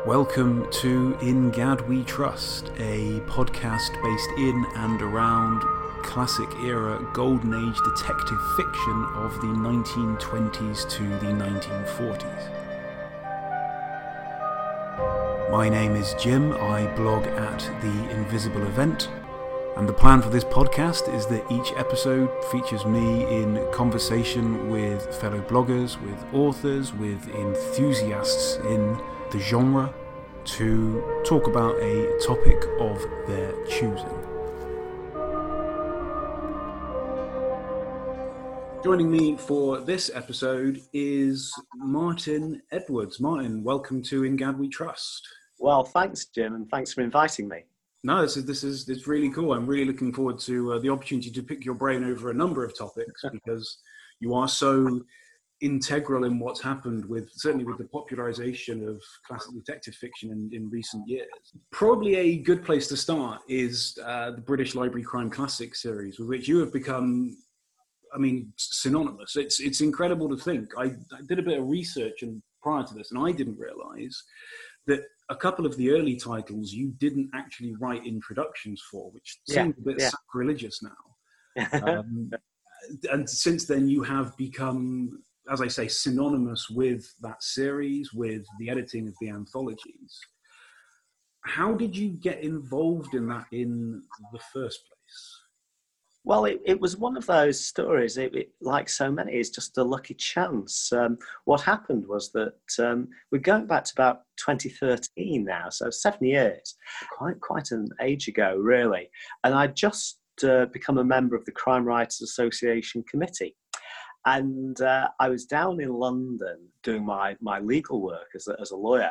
Welcome to In Gad We Trust, a podcast based in and around classic era golden age detective fiction of the 1920s to the 1940s. My name is Jim, I blog at The Invisible Event, and the plan for this podcast is that each episode features me in conversation with fellow bloggers, with authors, with enthusiasts in the genre to talk about a topic of their choosing. Joining me for this episode is Martin Edwards. Martin, welcome to In Gad We Trust. Well, thanks, Jim, and thanks for inviting me. No, this is really cool. I'm really looking forward to the opportunity to pick your brain over a number of topics because you are so integral in what's happened certainly with the popularization of classic detective fiction in recent years. Probably a good place to start is the British Library Crime Classics series, with which you have become, synonymous. It's incredible to think. I did a bit of research prior to this, and I didn't realize that a couple of the early titles you didn't actually write introductions for, which seems a bit sacrilegious now. And since then you have become, as I say, synonymous with that series, with the editing of the anthologies. How did you get involved in that in the first place? Well, it was one of those stories, it like so many, it's just a lucky chance. What happened was that we're going back to about 2013 now, so 7 years, quite an age ago, really. And I'd just become a member of the Crime Writers Association committee. And I was down in London doing my legal work as a lawyer.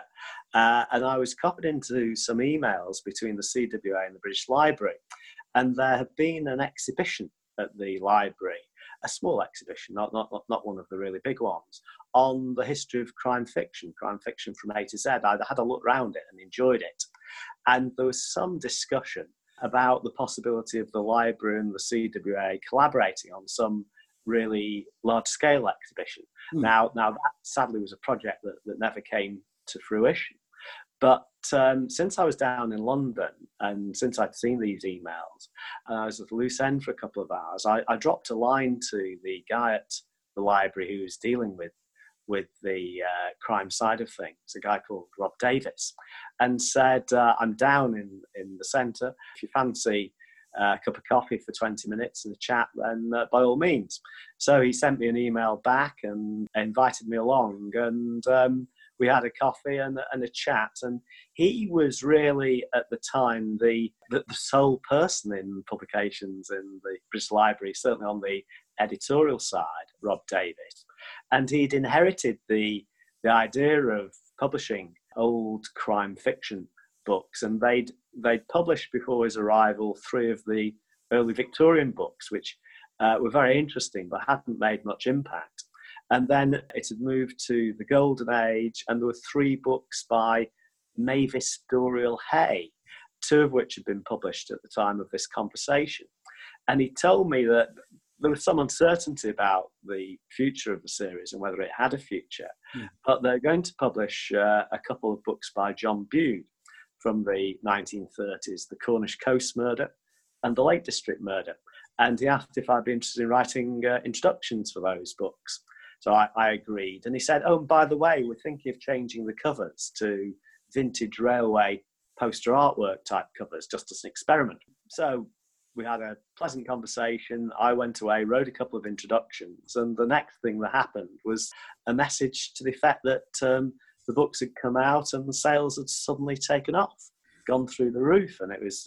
And I was copied into some emails between the CWA and the British Library. And there had been an exhibition at the library, a small exhibition, not one of the really big ones, on the history of crime fiction from A to Z. I had a look around it and enjoyed it. And there was some discussion about the possibility of the library and the CWA collaborating on some really large-scale exhibition. Now that sadly was a project that never came to fruition. But since I was down in London and since I'd seen these emails, and I was at a loose end for a couple of hours, I dropped a line to the guy at the library who was dealing with the crime side of things, a guy called Rob Davis, and said, I'm down in the centre. If you fancy a cup of coffee for 20 minutes and a chat, then by all means. So he sent me an email back and invited me along, and we had a coffee and a chat. And he was really, at the time, the sole person in publications in the British Library, certainly on the editorial side, Rob Davis. And he'd inherited the idea of publishing old crime fiction books, and they'd published before his arrival 3 of the early Victorian books, which were very interesting but hadn't made much impact. And then it had moved to the Golden Age, and there were 3 books by Mavis Doriel Hay, 2 of which had been published at the time of this conversation. And he told me that there was some uncertainty about the future of the series and whether it had a future, but they're going to publish a couple of books by John Bude from the 1930s, The Cornish Coast Murder and The Lake District Murder. And he asked if I'd be interested in writing introductions for those books. So I agreed. And he said, oh, and by the way, we're thinking of changing the covers to vintage railway poster artwork type covers, just as an experiment. So we had a pleasant conversation. I went away, wrote a couple of introductions. And the next thing that happened was a message to the effect that the books had come out and the sales had suddenly taken off, gone through the roof. And it was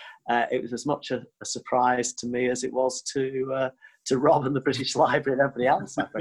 as much a surprise to me as it was to Rob and the British Library and everybody else. But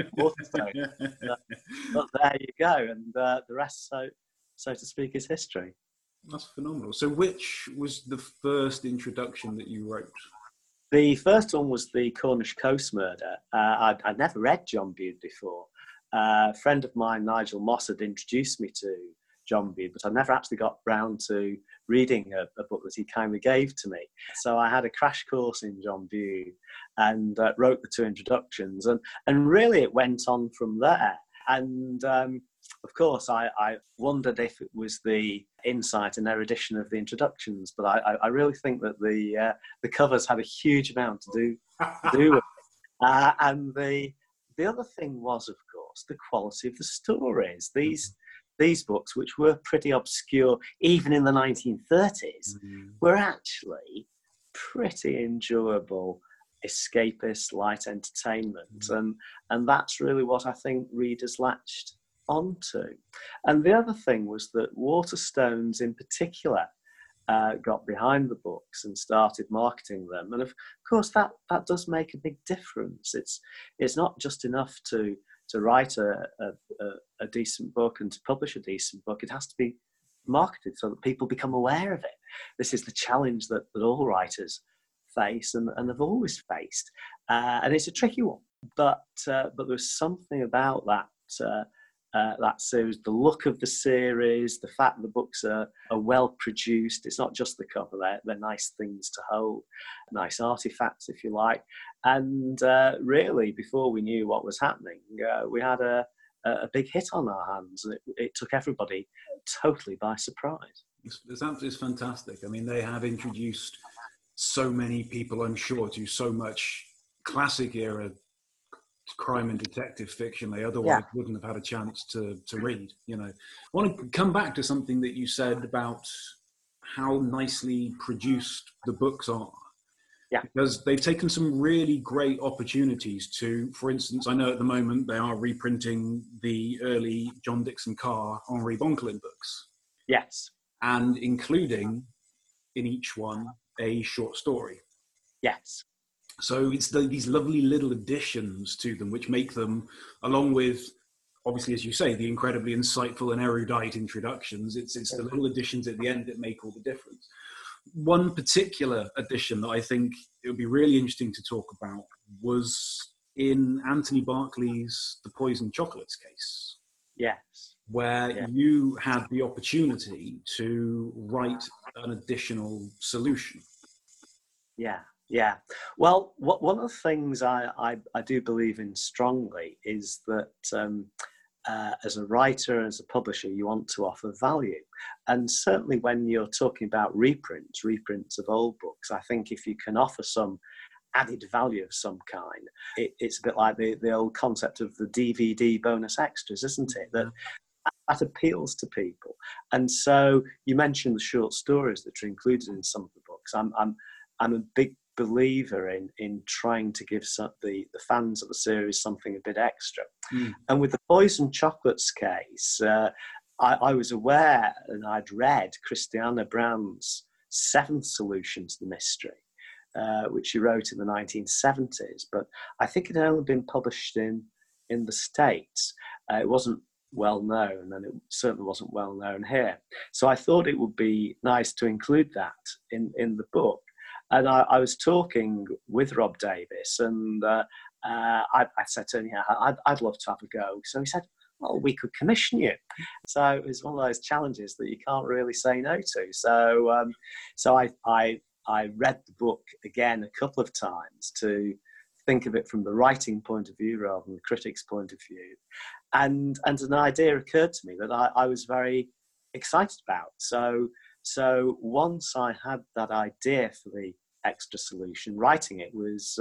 there you go, and the rest, so to speak, is history. That's phenomenal. So which was the first introduction that you wrote? The first one was The Cornish Coast Murder. I'd never read John Bude before. A friend of mine, Nigel Moss, had introduced me to John Bude, but I never actually got round to reading a book that he kindly gave to me. So I had a crash course in John Bude and wrote the 2 introductions, and really it went on from there. And of course, I wondered if it was the insight and erudition of the introductions, but I really think that the covers had a huge amount to do with it. And the other thing was, of course, the quality of the stories. These books, which were pretty obscure even in the 1930s, were actually pretty enjoyable, escapist, light entertainment. And that's really what I think readers latched onto. And the other thing was that Waterstones in particular got behind the books and started marketing them. And of course, that does make a big difference. It's not just enough to write a decent book and to publish a decent book. It has to be marketed so that people become aware of it. This is the challenge that all writers face and have always faced. And it's a tricky one. But there's something about that series, the look of the series, the fact that the books are well produced. It's not just the cover, they're nice things to hold, nice artifacts, if you like. And really, before we knew what was happening, we had a big hit on our hands. It took everybody totally by surprise. It's fantastic. I mean, they have introduced so many people, I'm sure, to so much classic era crime and detective fiction they otherwise wouldn't have had a chance to read. I want to come back to something that you said about how nicely produced the books are. Yeah. Because they've taken some really great opportunities to, for instance, I know at the moment they are reprinting the early John Dixon Carr, Henri Bonkelin books. Yes. And including in each one a short story. Yes. So it's these lovely little additions to them, which make them, along with, obviously, as you say, the incredibly insightful and erudite introductions, it's the little additions at the end that make all the difference. One particular addition that I think it would be really interesting to talk about was in Anthony Berkeley's The Poisoned Chocolates case. Yes. Where you had the opportunity to write an additional solution. Yeah. Well, one of the things I do believe in strongly is that as a writer, as a publisher, you want to offer value. And certainly when you're talking about reprints of old books, I think if you can offer some added value of some kind, it's a bit like the old concept of the DVD bonus extras, isn't it? That appeals to people. And so you mentioned the short stories that are included in some of the books. I'm a big believer in trying to give the fans of the series something a bit extra. And with the Poisoned Chocolates case, I was aware and I'd read Christiana Brown's seventh solution to the mystery, which she wrote in the 1970s, but I think it had only been published in the States. It wasn't well known, and it certainly wasn't well known here. So I thought it would be nice to include that in the book. And I was talking with Rob Davis, and I said to him, I'd love to have a go. So he said, well, we could commission you. So it was one of those challenges that you can't really say no to. So I read the book again a couple of times to think of it from the writing point of view rather than the critic's point of view. And an idea occurred to me that I was very excited about. So once I had that idea for the extra solution, writing it was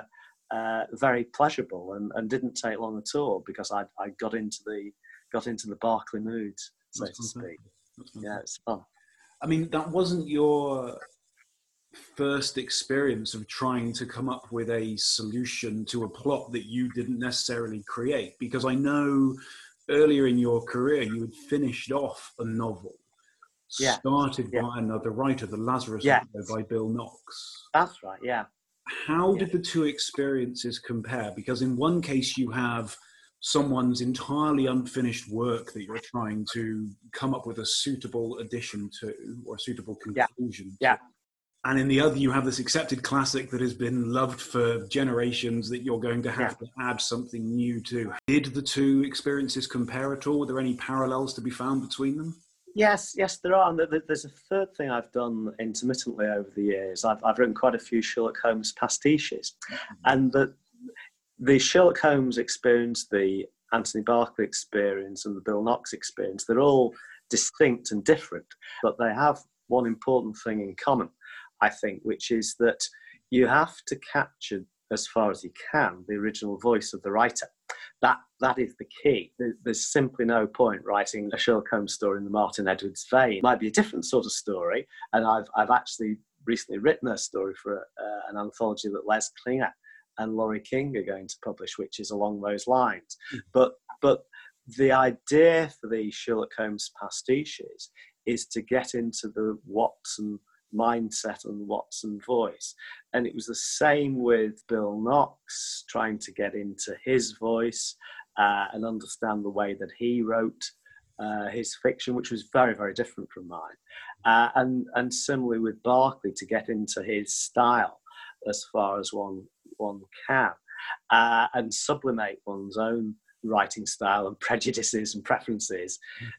very pleasurable and didn't take long at all, because I got into the Berkeley mood, so to speak. Yeah, it's fun. I mean, that wasn't your first experience of trying to come up with a solution to a plot that you didn't necessarily create, because I know earlier in your career you had finished off a novel started by another writer, The Lazarus Window by Bill Knox. That's right, yeah. How did the two experiences compare? Because in one case you have someone's entirely unfinished work that you're trying to come up with a suitable addition to, or a suitable conclusion to. And in the other, you have this accepted classic that has been loved for generations that you're going to have to add something new to. Did the two experiences compare at all? Were there any parallels to be found between them? Yes, there are. And there's a third thing I've done intermittently over the years. I've written quite a few Sherlock Holmes pastiches. And the Sherlock Holmes experience, the Anthony Berkeley experience and the Bill Knox experience, they're all distinct and different, but they have one important thing in common, I think, which is that you have to capture, as far as you can, the original voice of the writer. That is the key. There's simply no point writing a Sherlock Holmes story in the Martin Edwards vein. It might be a different sort of story, and I've actually recently written a story for an anthology that Les Klinger and Laurie King are going to publish, which is along those lines. But the idea for the Sherlock Holmes pastiches is to get into the Watson mindset and Watson voice. And it was the same with Bill Knox, trying to get into his voice and understand the way that he wrote his fiction, which was very, very different from mine. And similarly with Berkeley, to get into his style as far as one can, and sublimate one's own writing style and prejudices and preferences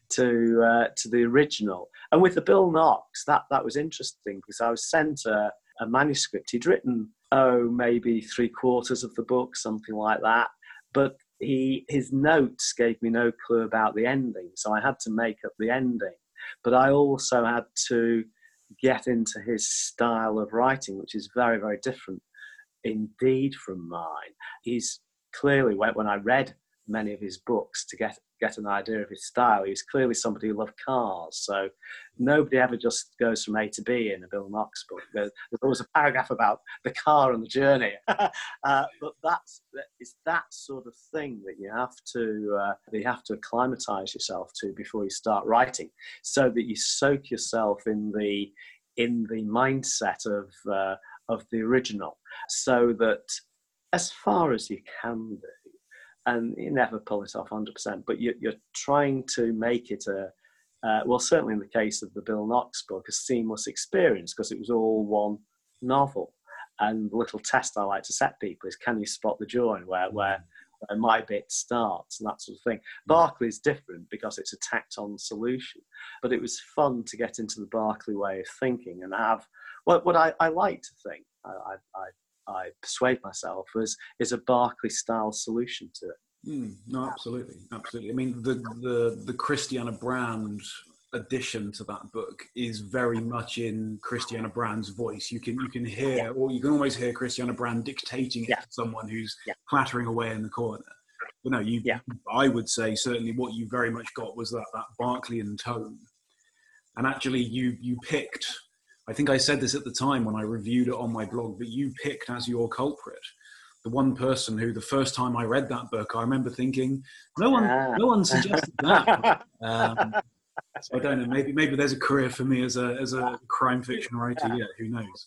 to the original. And with the Bill Knox, that was interesting, because I was sent a manuscript. He'd written, maybe 3/4 of the book, something like that. But his notes gave me no clue about the ending, so I had to make up the ending. But I also had to get into his style of writing, which is very, very different indeed from mine. He's clearly, when I read many of his books to get an idea of his style, he's clearly somebody who loved cars. So nobody ever just goes from A to B in a Bill Knox book. There's always a paragraph about the car and the journey. But it's that sort of thing that you have to acclimatise yourself to before you start writing, so that you soak yourself in the mindset of the original, so that as far as you can do, and you never pull it off 100%, but you're trying to make it certainly in the case of the Bill Knox book, a seamless experience, because it was all one novel. And the little test I like to set people is, can you spot the join where my bit starts, and that sort of thing. Berkeley's different because it's a tacked-on solution, but it was fun to get into the Berkeley way of thinking and have what I like to think. I persuade myself is a Berkeley-style solution to it. No, absolutely. I mean, the Christiana Brand addition to that book is very much in Christiana Brand's voice. You can hear, or you can almost hear Christiana Brand dictating it to someone who's clattering away in the corner. But no, I would say certainly what you very much got was that Berkeleyan tone. And actually, you picked. I think I said this at the time when I reviewed it on my blog, but you picked as your culprit the one person who, the first time I read that book, I remember thinking, no one suggested that. So I don't know. Maybe there's a career for me as a crime fiction writer. Yeah, who knows?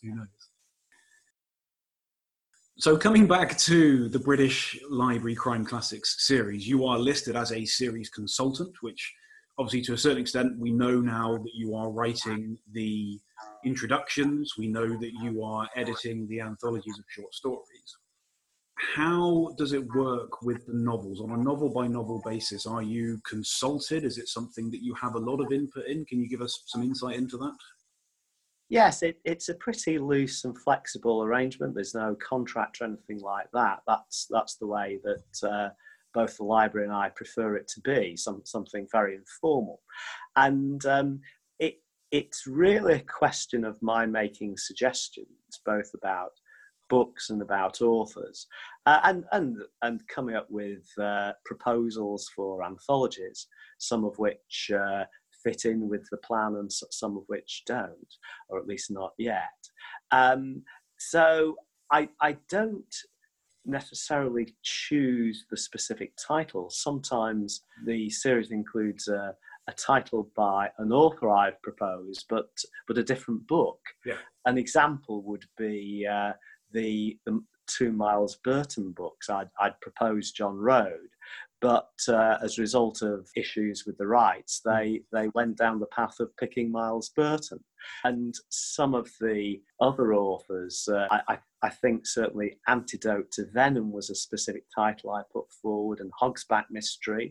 So coming back to the British Library Crime Classics series, you are listed as a series consultant, which obviously to a certain extent we know now that you are writing the introductions. We know that you are editing the anthologies of short stories. How does it work with the novels? On a novel-by-novel basis, are you consulted? Is it something that you have a lot of input in? Can you give us some insight into that? Yes, it's a pretty loose and flexible arrangement. There's no contract or anything like that. That's the way that both the library and I prefer it to be, something very informal. And it's really a question of my making suggestions, both about books and about authors, and coming up with proposals for anthologies, some of which fit in with the plan and some of which don't, or at least not yet. So I don't necessarily choose the specific title. Sometimes the series includes a title by an author I've proposed, but a different book. Yeah. An example would be the two Miles Burton books. I'd proposed John Road, but as a result of issues with the rights, they went down the path of picking Miles Burton. And some of the other authors, I think certainly Antidote to Venom was a specific title I put forward, and Hogsback Mystery.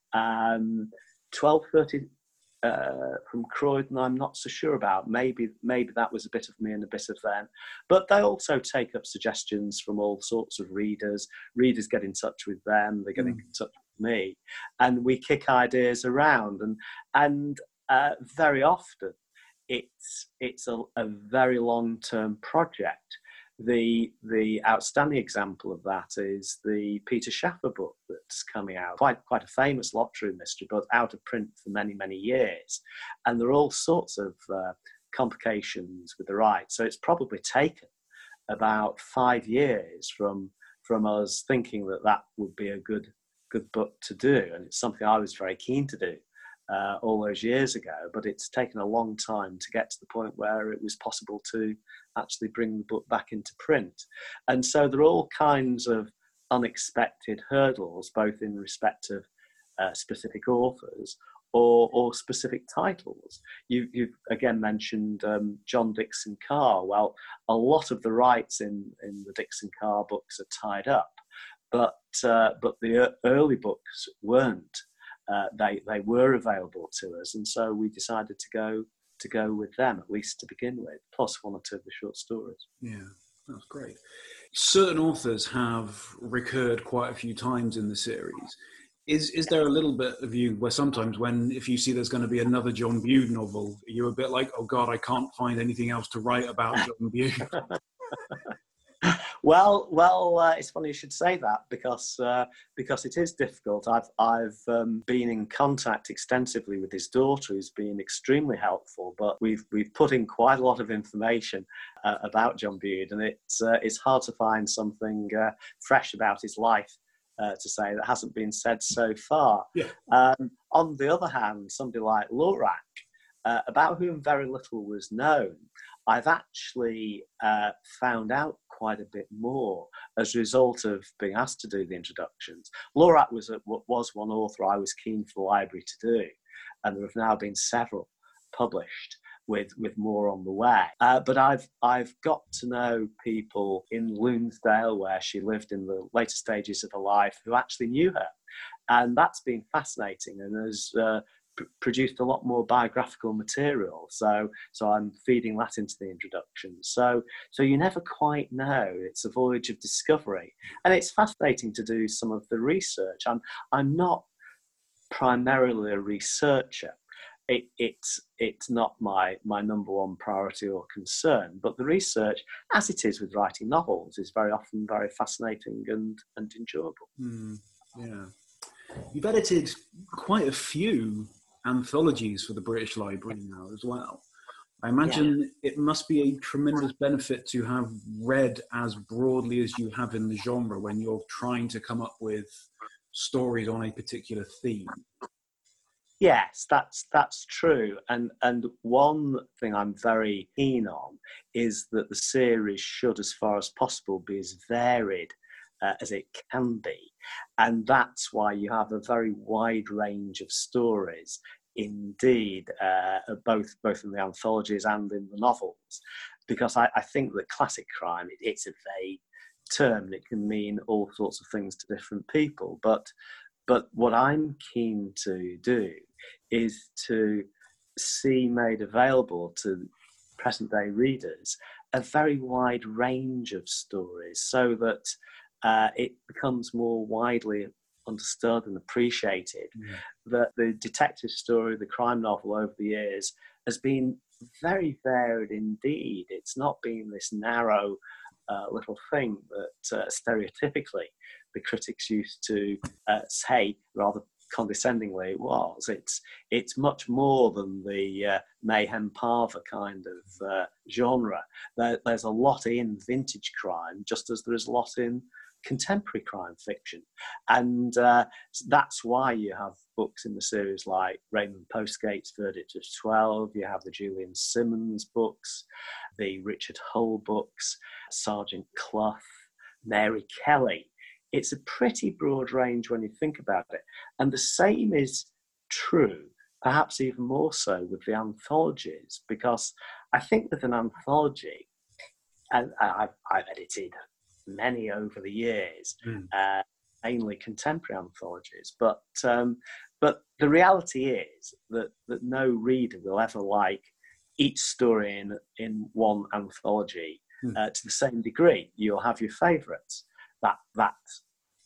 1230 from Croydon, I'm not so sure about. Maybe that was a bit of me and a bit of them. But they also take up suggestions from all sorts of readers. Readers get in touch with them. They get in touch with me, and we kick ideas around, and very often it's a very long-term project. The outstanding example of that is the Peter Shaffer book that's coming out, quite a famous lottery mystery, but out of print for many years, and there are all sorts of complications with the rights. So it's probably taken about 5 years from us thinking that would be a good book to do, and it's something I was very keen to do all those years ago, but it's taken a long time to get to the point where it was possible to actually bring the book back into print. And so there are all kinds of unexpected hurdles, both in respect of specific authors or specific titles. You've again mentioned John Dickson Carr. Well, a lot of the rights in the Dickson Carr books are tied up, but the early books weren't. They were available to us, and so we decided to go with them, at least to begin with, plus one or two of the short stories. Yeah, that's great. Certain authors have recurred quite a few times in the series. Is there a little bit of you where sometimes if you see there's going to be another John Bude novel, you're a bit like, oh God, I can't find anything else to write about John Bude? Well, it's funny you should say that because it is difficult. I've been in contact extensively with his daughter, who's been extremely helpful. But we've put in quite a lot of information about John Bude, and it's hard to find something fresh about his life to say that hasn't been said so far. Yeah. On the other hand, somebody like Lorac, about whom very little was known, I've actually found out quite a bit more as a result of being asked to do the introductions. Lorac was one author I was keen for the library to do, and there have now been several published with more on the way. But I've got to know people in Lonsdale, where she lived in the later stages of her life, who actually knew her, and that's been fascinating and has produced a lot more biographical material. So I'm feeding that into the introduction. So you never quite know. It's a voyage of discovery, and it's fascinating to do some of the research. I'm not primarily a researcher. It's not my number one priority or concern, but the research, as it is with writing novels, is very often very fascinating and enjoyable. Yeah. You've edited quite a few anthologies for the British Library now as well. I imagine it must be a tremendous benefit to have read as broadly as you have in the genre when you're trying to come up with stories on a particular theme. Yes, that's true. And one thing I'm very keen on is that the series should, as far as possible, be as varied as it can be. And that's why you have a very wide range of stories, indeed, both in the anthologies and in the novels. Because I think that classic crime, it's a vague term, and it can mean all sorts of things to different people. But what I'm keen to do is to see made available to present day readers a very wide range of stories, so that it becomes more widely understood and appreciated that the detective story, the crime novel over the years has been very varied indeed. It's not been this narrow little thing that stereotypically the critics used to say rather condescendingly it was. It's much more than the mayhem parva kind of genre. There's a lot in vintage crime, just as there is a lot in contemporary crime fiction, and that's why you have books in the series like Raymond Postgate's Verdict of 12, you have the Julian Simmons books, the Richard Hull books, Sergeant Clough, Mary Kelly. It's a pretty broad range when you think about it, and the same is true, perhaps even more so, with the anthologies, because I think with an anthology, and I've edited many over the years, mainly contemporary anthologies. But the reality is that no reader will ever like each story in one anthology to the same degree. You'll have your favourites. That's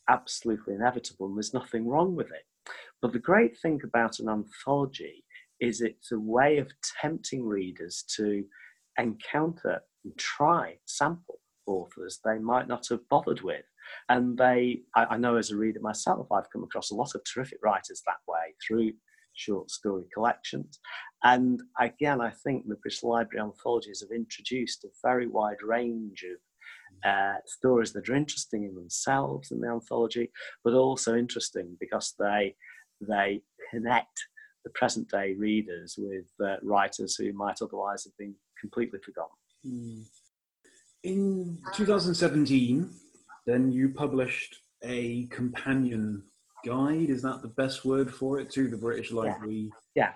absolutely inevitable and there's nothing wrong with it. But the great thing about an anthology is it's a way of tempting readers to encounter and try, sample authors they might not have bothered with. And I know as a reader myself, I've come across a lot of terrific writers that way through short story collections. And again, I think the British Library anthologies have introduced a very wide range of stories that are interesting in themselves in the anthology, but also interesting because they connect the present day readers with writers who might otherwise have been completely forgotten. In 2017, then you published a companion guide, is that the best word for it, to the British Library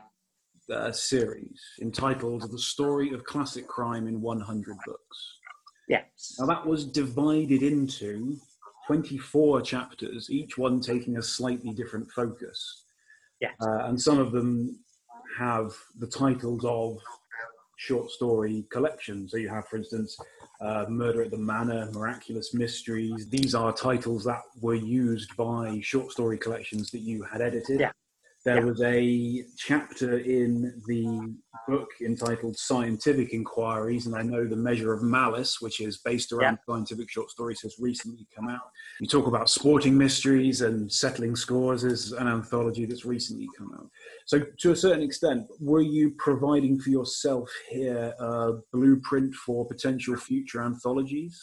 series, entitled The Story of Classic Crime in 100 Books. Yes. Now that was divided into 24 chapters, each one taking a slightly different focus. Yes. And some of them have the titles of short story collections. So you have, for instance, Murder at the Manor, Miraculous Mysteries. These are titles that were used by short story collections that you had edited. Yeah. There was a chapter in the book entitled Scientific Inquiries, and I know The Measure of Malice, which is based around scientific short stories, has recently come out. You talk about Sporting Mysteries, and Settling Scores is an anthology that's recently come out. So to a certain extent, were you providing for yourself here a blueprint for potential future anthologies?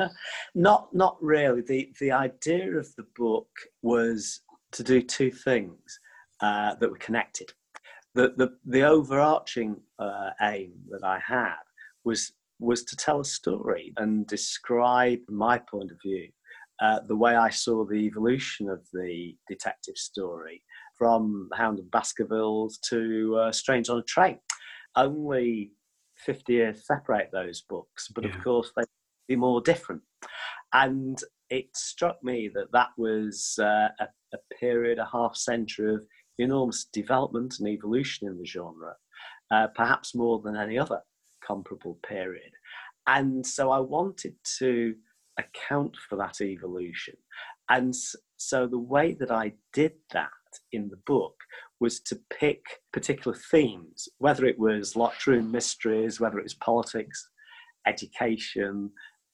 Not really. The idea of the book was to do two things that were connected. The overarching aim that I had was to tell a story and describe, from my point of view, the way I saw the evolution of the detective story from The Hound of Baskervilles to Strange on a Train. Only 50 years separate those books, but of course they'd be more different. And it struck me that was a period, a half century of enormous development and evolution in the genre, perhaps more than any other comparable period. And so I wanted to account for that evolution. And so the way that I did that in the book was to pick particular themes, whether it was locked room mysteries, whether it was politics, education,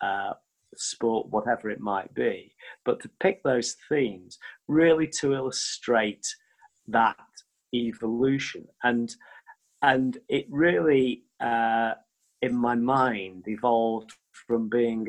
sport, whatever it might be, but to pick those themes really to illustrate that evolution. And it really, in my mind, evolved from being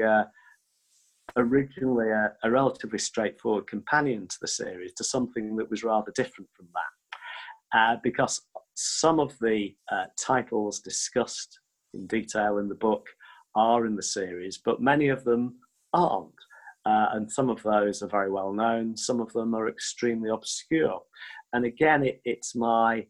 originally a relatively straightforward companion to the series to something that was rather different from that. Because some of the titles discussed in detail in the book are in the series, but many of them aren't. And some of those are very well known, some of them are extremely obscure. And again, it's my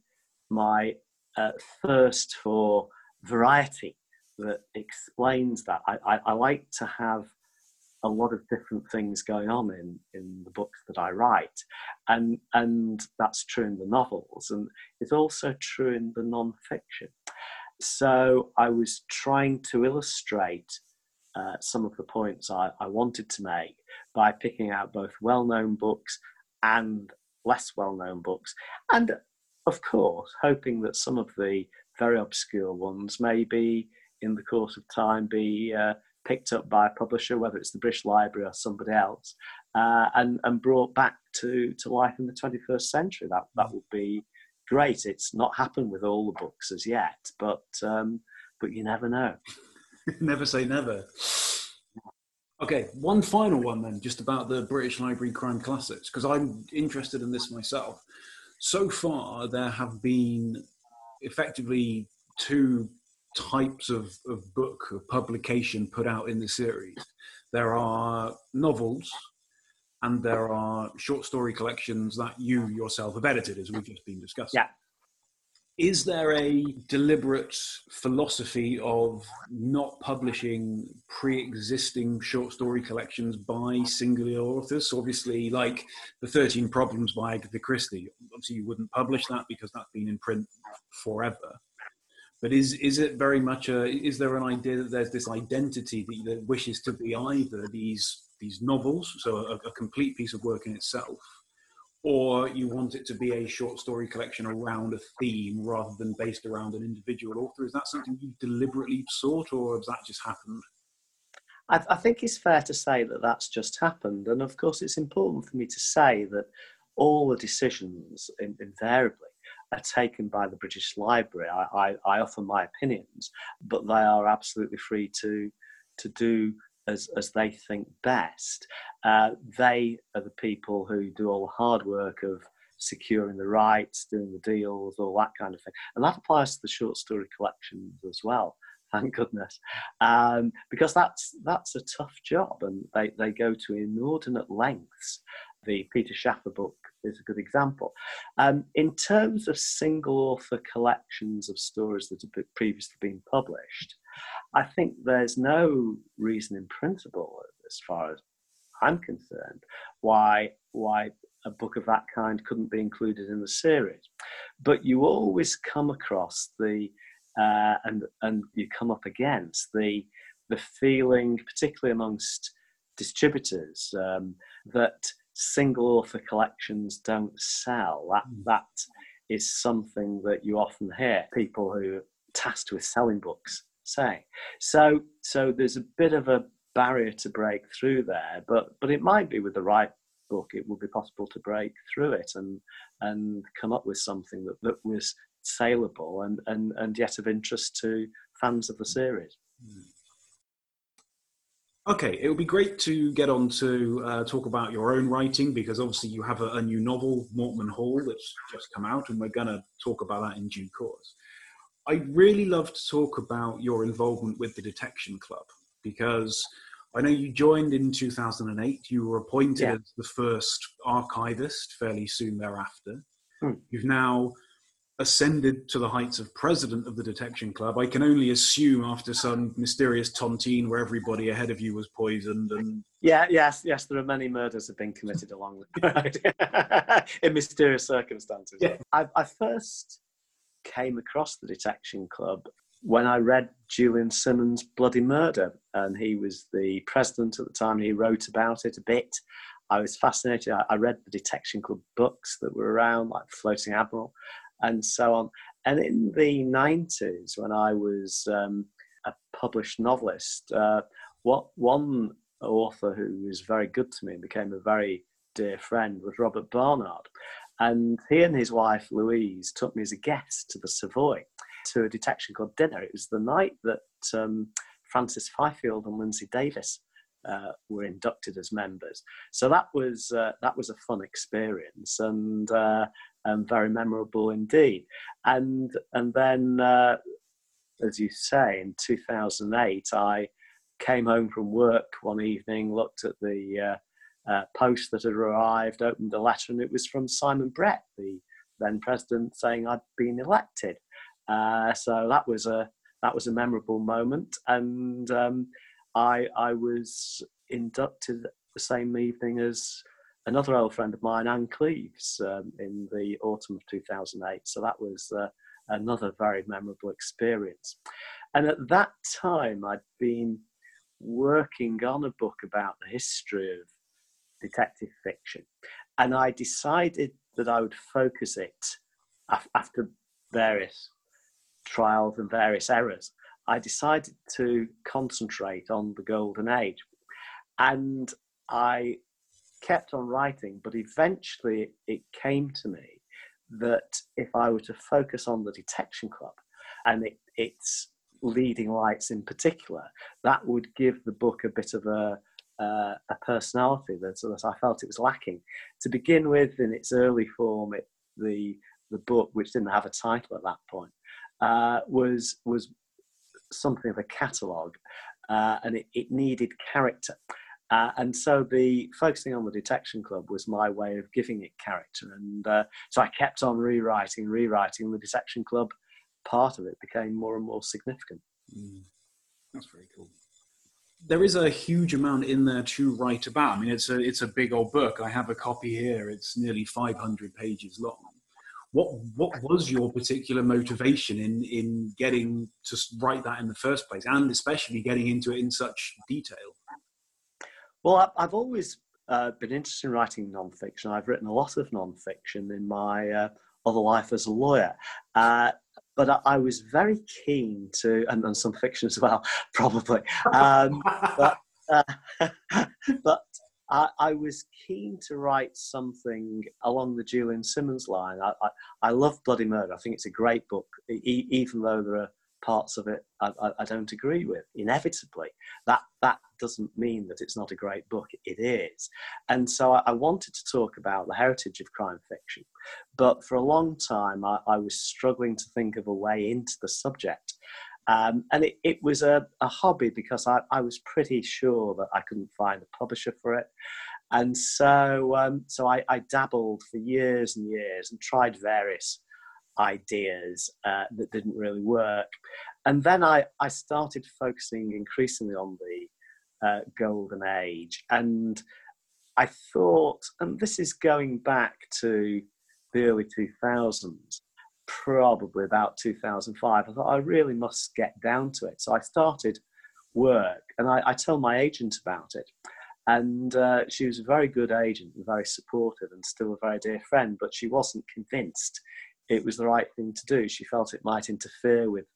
thirst for variety that explains that. I like to have a lot of different things going on in the books that I write. And that's true in the novels, and it's also true in the non-fiction. So I was trying to illustrate some of the points I wanted to make by picking out both well-known books and less well-known books, and of course hoping that some of the very obscure ones may be in the course of time be picked up by a publisher, whether it's the British Library or somebody else, and brought back to life in the 21st century. That would be great. It's not happened with all the books as yet, but you never know. Never say never. Okay, one final one then, just about the British Library Crime Classics, because I'm interested in this myself. So far, there have been effectively two types of book or publication put out in the series. There are novels and there are short story collections that you yourself have edited, as we've just been discussing. Yeah. Is there a deliberate philosophy of not publishing pre-existing short story collections by singular authors? So obviously, like the 13 Problems by Agatha Christie, obviously you wouldn't publish that because that's been in print forever. But is it very much is there an idea that there's this identity that wishes to be either these these novels, so a complete piece of work in itself, or you want it to be a short story collection around a theme rather than based around an individual author? Is that something you deliberately sought, or has that just happened? I think it's fair to say that that's just happened. And of course, it's important for me to say that all the decisions invariably are taken by the British Library. I offer my opinions, but they are absolutely free to do as they think best. They are the people who do all the hard work of securing the rights, doing the deals, all that kind of thing. And that applies to the short story collections as well. Thank goodness, because that's a tough job, and they go to inordinate lengths. The Peter Shaffer book is a good example. In terms of single author collections of stories that have previously been published, I think there's no reason in principle, as far as I'm concerned, why a book of that kind couldn't be included in the series. But you always come across and you come up against the feeling, particularly amongst distributors, that single author collections don't sell. That is something that you often hear people who are tasked with selling books say. So there's a bit of a barrier to break through there, but it might be with the right book, it will be possible to break through it and come up with something that was saleable and yet of interest to fans of the series. Okay, it would be great to get on to talk about your own writing, because obviously you have a new novel, Mortman Hall, that's just come out, and we're going to talk about that in due course. I'd really love to talk about your involvement with the Detection Club, because I know you joined in 2008. You were appointed as the first archivist fairly soon thereafter. You've now ascended to the heights of president of the Detection Club. I can only assume after some mysterious tontine where everybody ahead of you was poisoned. And yes, there are many murders have been committed along the in mysterious circumstances. Yeah. I first came across the Detection Club when I read Julian Simmons' Bloody Murder, and he was the president at the time. He wrote about it a bit. I was fascinated. I read the Detection Club books that were around, like Floating Admiral, and so on. And in the 90s, when I was a published novelist, one author who was very good to me and became a very dear friend was Robert Barnard. And he and his wife, Louise, took me as a guest to the Savoy to a Detection Club dinner. It was the night that Francis Fifield and Lindsay Davis were inducted as members. So that was a fun experience and very memorable indeed. And then, as you say, in 2008, I came home from work one evening, looked at the post that had arrived, opened a letter, and it was from Simon Brett, the then president, saying I'd been elected. So that was a memorable moment, and I was inducted the same evening as another old friend of mine, Anne Cleves, in the autumn of 2008. So that was another very memorable experience. And at that time, I'd been working on a book about the history of detective fiction. And I decided that I would focus it, after various trials and various errors, I decided to concentrate on the Golden Age. And I kept on writing, but eventually it came to me that if I were to focus on the Detection Club and its leading lights in particular, that would give the book a bit of a personality that I felt it was lacking. To begin with, in its early form, the book, which didn't have a title at that point, was something of a catalogue, and it needed character. And so the focusing on the Detection Club was my way of giving it character. And so I kept on rewriting. The Detection Club part of it became more and more significant. That's very cool. There is a huge amount in there to write about. I mean, it's a big old book. I have a copy here. It's nearly 500 pages long. What was your particular motivation in getting to write that in the first place, and especially getting into it in such detail? Well, I've always been interested in writing non-fiction. I've written a lot of non-fiction in my other life as a lawyer. But I was very keen to, and some fiction as well, probably. But but I was keen to write something along the Julian Simmons line. I love Bloody Murder. I think it's a great book, even though there are parts of it I don't agree with. Inevitably, that doesn't mean that it's not a great book. It is. And so I wanted to talk about the heritage of crime fiction. But for a long time, I was struggling to think of a way into the subject. And it was a hobby because I was pretty sure that I couldn't find a publisher for it. And so I dabbled for years and years and tried various ideas that didn't really work. And then I started focusing increasingly on the golden age. And I thought, and this is going back to the early 2000s, probably about 2005, I thought I really must get down to it. So I started work, and I told my agent about it. And she was a very good agent and very supportive and still a very dear friend, but she wasn't convinced it was the right thing to do. She felt it might interfere with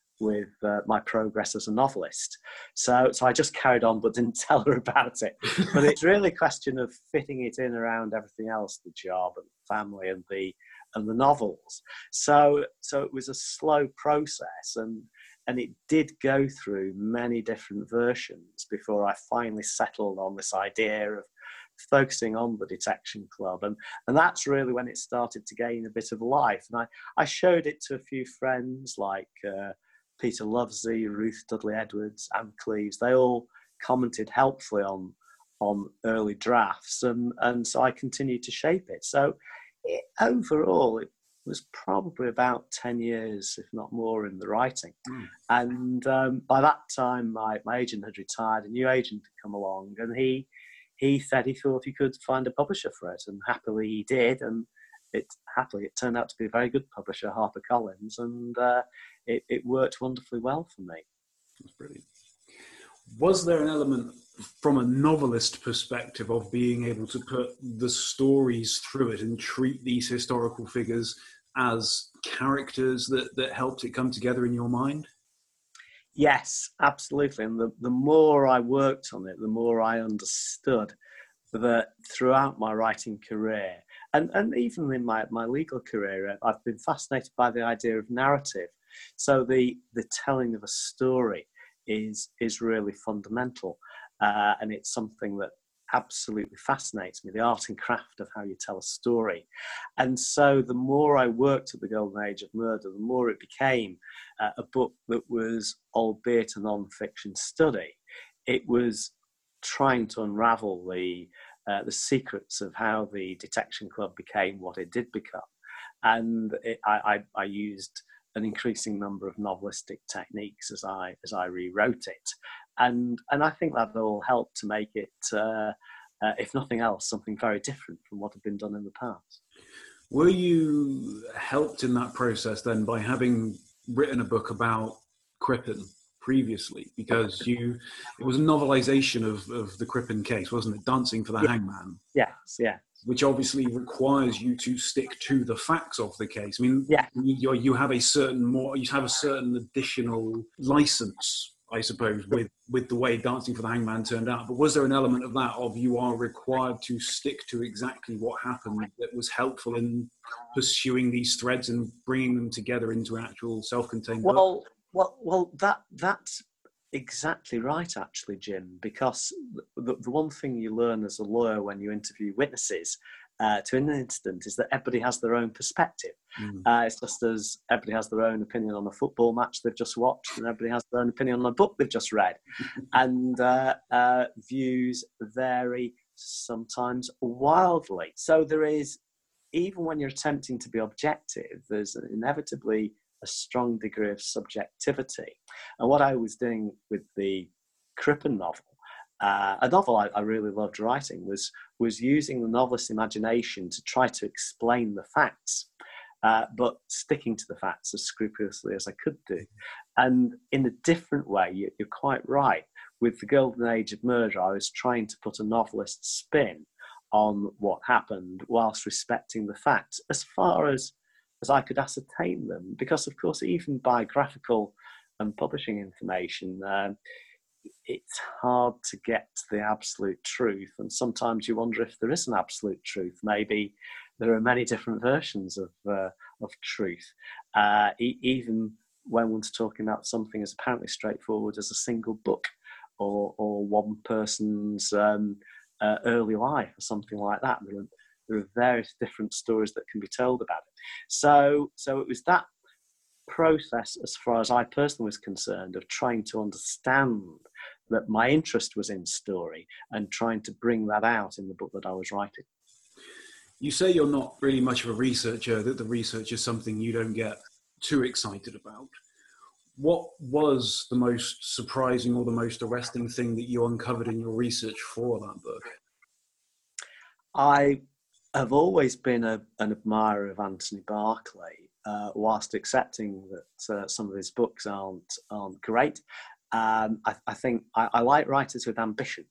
my progress as a novelist. So I just carried on but didn't tell her about it. But it's really a question of fitting it in around everything else, the job and the family and the novels. So it was a slow process, and it did go through many different versions before I finally settled on this idea of focusing on the Detection Club. And that's really when it started to gain a bit of life. And I showed it to a few friends like Peter Lovesey, Ruth Dudley Edwards, Anne Cleves. They all commented helpfully on early drafts, and so I continued to shape it. So overall, it was probably about 10 years, if not more, in the writing. And by that time, my agent had retired, a new agent had come along, and he said he thought he could find a publisher for it, and happily he did, and it turned out to be a very good publisher, HarperCollins, and it worked wonderfully well for me. That's brilliant. Was there an element from a novelist perspective of being able to put the stories through it and treat these historical figures as characters that helped it come together in your mind? Yes, absolutely. And the more I worked on it, the more I understood that throughout my writing career, and even in my legal career, I've been fascinated by the idea of narrative. So the telling of a story is really fundamental. And it's something that absolutely fascinates me, the art and craft of how you tell a story. And so the more I worked at the Golden Age of Murder, the more it became a book that was, albeit a non-fiction study, it was trying to unravel the secrets of how the Detection Club became what it did become. And I used an increasing number of novelistic techniques as I rewrote it. And I think that all helped to make it, if nothing else, something very different from what had been done in the past. Were you helped in that process then by having written a book about Crippen previously? Because it was a novelization of the Crippen case, wasn't it? Dancing for the Hangman. Yes, yeah. Which obviously requires you to stick to the facts of the case. I mean, you have a certain additional license, I suppose, with the way Dancing for the Hangman turned out. But was there an element of that, of you are required to stick to exactly what happened that was helpful in pursuing these threads and bringing them together into an actual self-contained book? Well, that's exactly right, actually, Jim, because the one thing you learn as a lawyer when you interview witnesses to an incident is that everybody has their own perspective. It's just as everybody has their own opinion on a football match they've just watched, and everybody has their own opinion on a book they've just read. And views vary sometimes wildly. So there is, even when you're attempting to be objective, there's inevitably a strong degree of subjectivity. And what I was doing with the Crippen novel, a novel I really loved writing, was using the novelist's imagination to try to explain the facts, but sticking to the facts as scrupulously as I could do. And in a different way, you're quite right. with The Golden Age of Murder, I was trying to put a novelist's spin on what happened whilst respecting the facts as far as I could ascertain them. Because, of course, even biographical and publishing information, it's hard to get the absolute truth. And sometimes you wonder if there is an absolute truth. Maybe there are many different versions of truth, even when one's talking about something as apparently straightforward as a single book or one person's early life or something like that. There are various different stories that can be told about it. So it was that process, as far as I personally was concerned, of trying to understand that my interest was in story and trying to bring that out in the book that I was writing. You say you're not really much of a researcher, that the research is something you don't get too excited about. What was the most surprising or the most arresting thing that you uncovered in your research for that book? I have always been an admirer of Anthony Berkeley, whilst accepting that some of his books aren't great. I think I like writers with ambition.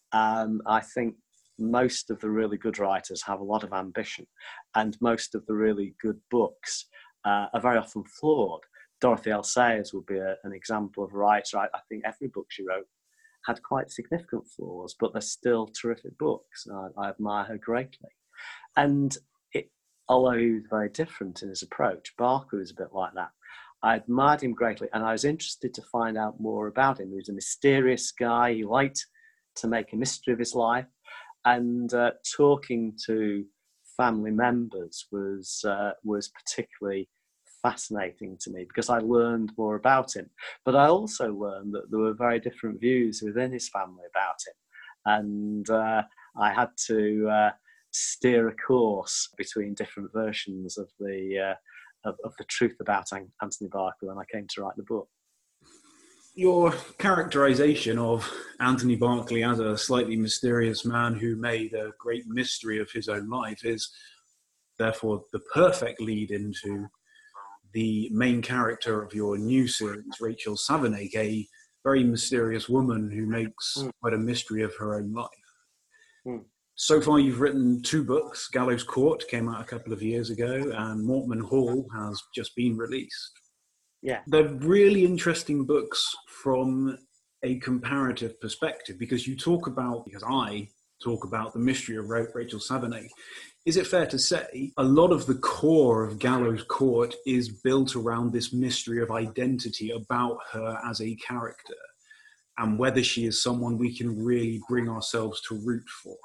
I think most of the really good writers have a lot of ambition, and most of the really good books are very often flawed. Dorothy L. Sayers would be an example of a writer. I think every book she wrote had quite significant flaws, but they're still terrific books. I admire her greatly. And although he was very different in his approach, Berkeley was a bit like that. I admired him greatly, and I was interested to find out more about him. He was a mysterious guy. He liked to make a mystery of his life, and talking to family members was particularly fascinating to me, because I learned more about him. But I also learned that there were very different views within his family about him, and I had to steer a course between different versions of the truth about Anthony Berkeley when I came to write the book. Your characterization of Anthony Berkeley as a slightly mysterious man who made a great mystery of his own life is therefore the perfect lead into the main character of your new series, Rachel Savanagh, a very mysterious woman who makes quite a mystery of her own life. Mm. So far, you've written 2 books. Gallows Court came out a couple of years ago, and Mortman Hall has just been released. Yeah. They're really interesting books from a comparative perspective, because I talk about the mystery of Rachel Savanagh. Is it fair to say a lot of the core of Gallows Court is built around this mystery of identity about her as a character, and whether she is someone we can really bring ourselves to root for?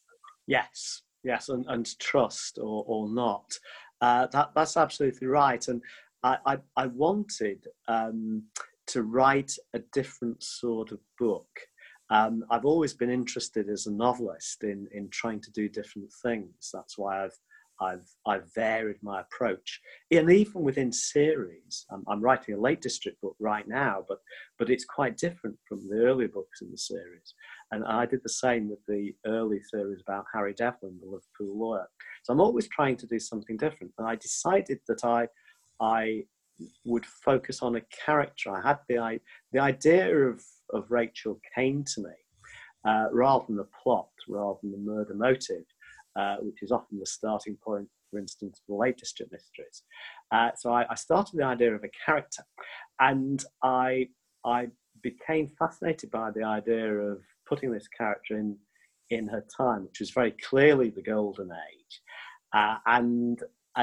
Yes, and trust or not. That's absolutely right. And I wanted to write a different sort of book. I've always been interested as a novelist in trying to do different things. That's why I've varied my approach. And even within series, I'm writing a Lake District book right now, but it's quite different from the earlier books in the series. And I did the same with the early series about Harry Devlin, the Liverpool lawyer. So I'm always trying to do something different. And I decided that I would focus on a character. I had the idea of Rachel came to me rather than the plot, rather than the murder motive, which is often the starting point, for instance, for Lake District mysteries. So I started the idea of a character, and I became fascinated by the idea of putting this character in her time, which was very clearly the Golden Age, and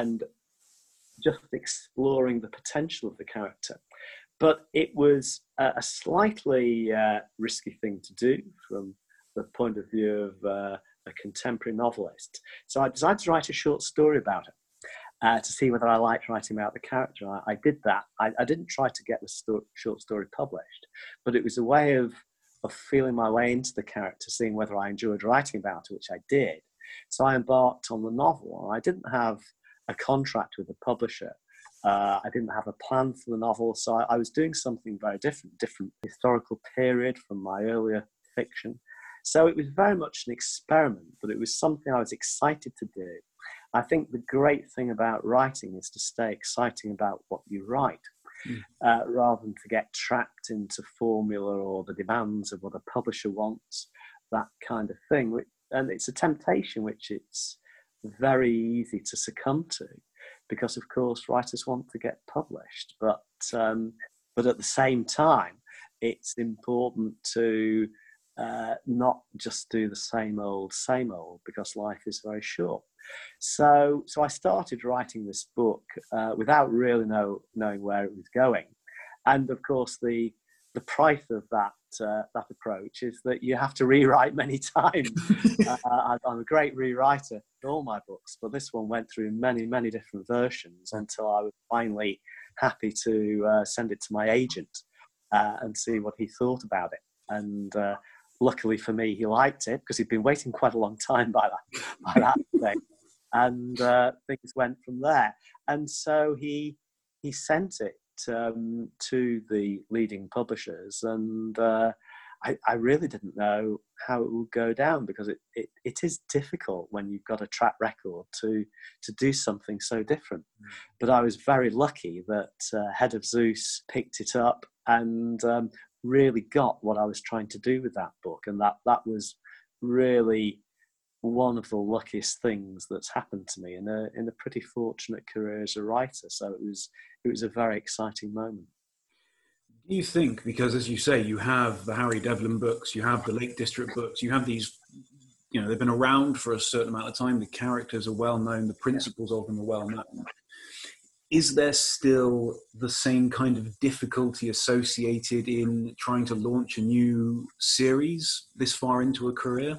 just exploring the potential of the character. But it was a slightly risky thing to do from the point of view of a contemporary novelist. So I decided to write a short story about it to see whether I liked writing about the character. I did that. I didn't try to get the short story published, but it was a way of feeling my way into the character, seeing whether I enjoyed writing about it, which I did. So I embarked on the novel. I didn't have a contract with a publisher. I didn't have a plan for the novel, so I was doing something very different historical period from my earlier fiction. So it was very much an experiment, but it was something I was excited to do. I think the great thing about writing is to stay exciting about what you write. rather than to get trapped into formula or the demands of what a publisher wants, that kind of thing. And it's a temptation which it's very easy to succumb to, because of course writers want to get published, but at the same time it's important to not just do the same old, because life is very short. So I started writing this book without really knowing where it was going. And of course, the price of that approach is that you have to rewrite many times. I'm a great rewriter in all my books, but this one went through many, many different versions until I was finally happy to send it to my agent and see what he thought about it. And luckily for me, he liked it, because he'd been waiting quite a long time by that thing. And things went from there. And so he sent it to the leading publishers, and I really didn't know how it would go down, because it is difficult when you've got a track record to do something so different. But I was very lucky that Head of Zeus picked it up and really got what I was trying to do with that book, and that was really one of the luckiest things that's happened to me in a pretty fortunate career as a writer. So it was a very exciting moment. Do you think, because as you say, you have the Harry Devlin books, you have the Lake District books, you have these, they've been around for a certain amount of time, the characters are well known, the principles of them are well known. Is there still the same kind of difficulty associated in trying to launch a new series this far into a career?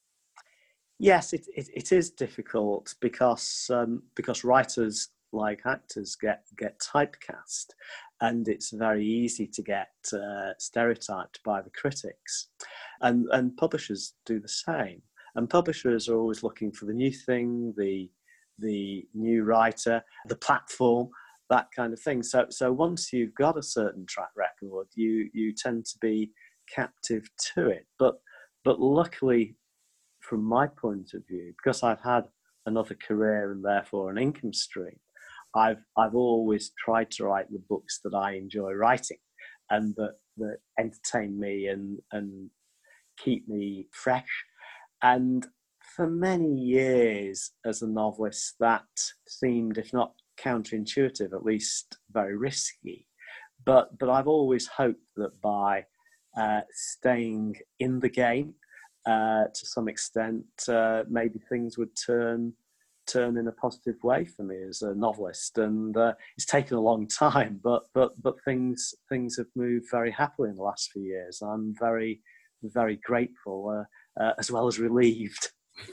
Yes, it is difficult because writers, like actors, get typecast, and it's very easy to get stereotyped by the critics, and publishers do the same. And publishers are always looking for the new thing, the new writer, the platform, that kind of thing. So once you've got a certain track record, you tend to be captive to it. But luckily, from my point of view, because I've had another career and therefore an income stream, I've always tried to write the books that I enjoy writing, and that entertain me and keep me fresh. And for many years as a novelist, that seemed, if not counterintuitive, at least very risky. But I've always hoped that by staying in the game, to some extent, maybe things would turn in a positive way for me as a novelist. And it's taken a long time, but things have moved very happily in the last few years. I'm very, very grateful, as well as relieved.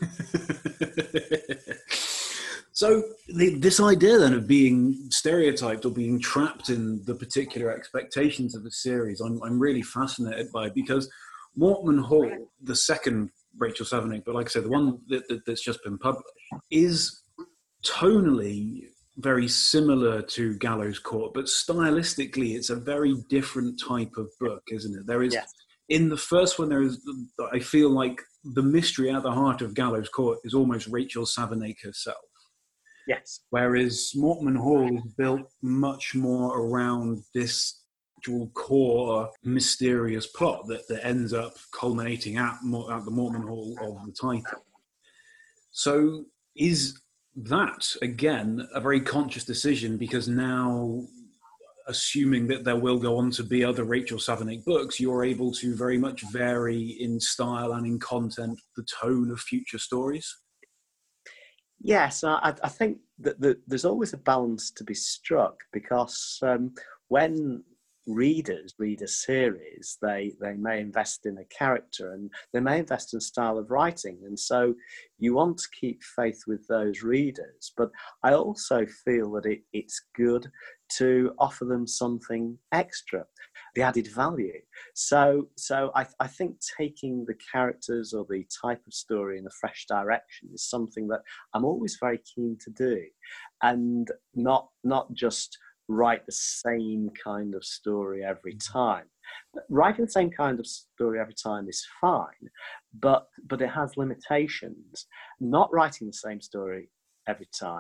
So this idea then of being stereotyped or being trapped in the particular expectations of a series, I'm really fascinated by, because Mortman Hall, the second Rachel Savanake, but like I said, the one that's just been published, is tonally very similar to Gallows Court, but stylistically it's a very different type of book, isn't it? There is, yes. In the first one, I feel like the mystery at the heart of Gallows Court is almost Rachel Savanake herself. Yes. Whereas Mortman Hall is built much more around this core mysterious plot that ends up culminating at the Mortman Hall of the title. So is that, again, a very conscious decision, because now, assuming that there will go on to be other Rachel Savanake books, you're able to very much vary in style and in content the tone of future stories? Yes, I think that there's always a balance to be struck, because when readers read a series, they may invest in a character and they may invest in style of writing, and so you want to keep faith with those readers. But I also feel that it's good to offer them something extra, the added value. So I think taking the characters or the type of story in a fresh direction is something that I'm always very keen to do, and not just write the same kind of story every time. Writing the same kind of story every time is fine, but it has limitations. Not writing the same story every time